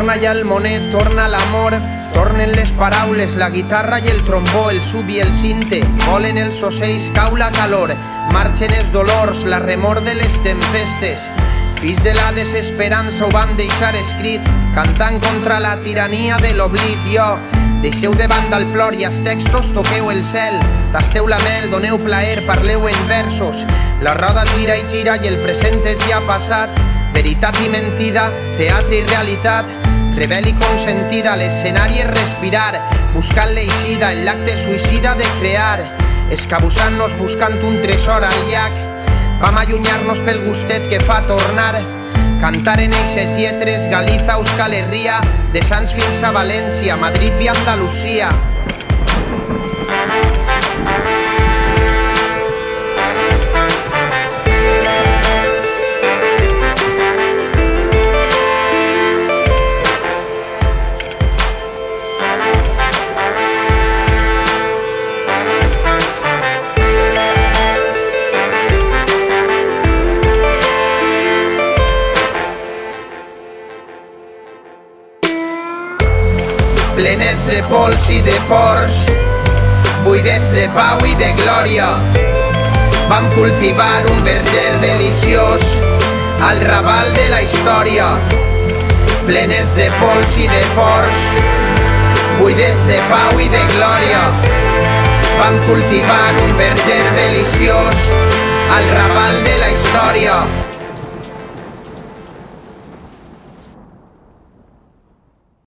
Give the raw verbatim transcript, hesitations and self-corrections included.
Torna ja el monet, torna l'amor, tornen les paraules, la guitarra i el trombó, el sub i el cinte, volen els ocells, cau la calor, marxen els dolors, la remor de les tempestes. Fills de la desesperança ho vam deixar escrit, cantant contra la tirania de l'oblit. Jo, deixeu de banda el plor i els textos, toqueu el cel, tasteu la mel, doneu plaer, parleu en versos. La roda gira i gira i el present és ja passat, veritat i mentida, teatre i realitat, rebel i consentida, l'escenari és respirar, buscant l'eixida, en l'acte suïcida de crear, escabussant-nos buscant un tresor al llac. Vam allunyar-nos pel gustet que fa tornar, cantar en eixes lletres, Galiza, Euskal Herria, de Sants fins a València, Madrid i Andalusia. Plenets de pols i de pors, buidets de pau i de glòria, vam cultivar un vergel deliciós al raval de la història. Plenets de pols i de pors, buidets de pau i de glòria, vam cultivar un verger deliciós al raval de la història.